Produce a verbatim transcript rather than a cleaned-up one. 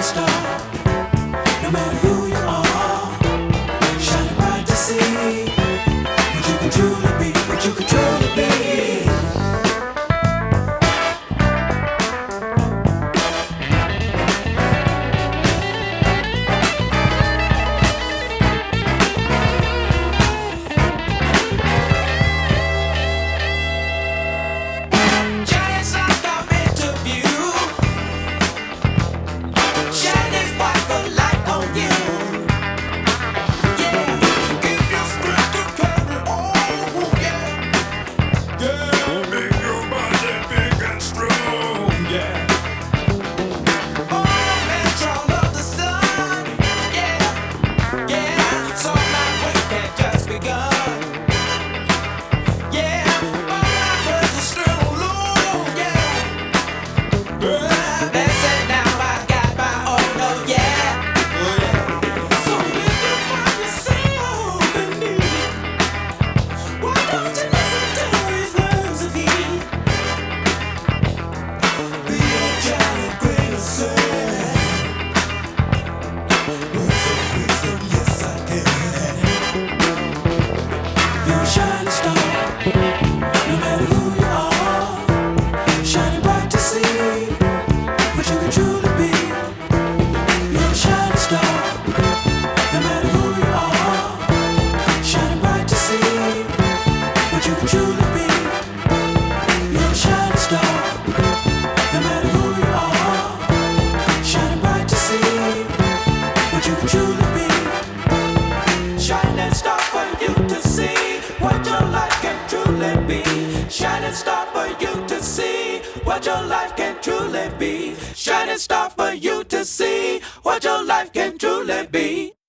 shining star. No matter who you are, shining bright to see what you can truly be, what you can truly be. Shining star for you to see what your life can truly be. Shining star for you to see what your life can truly be.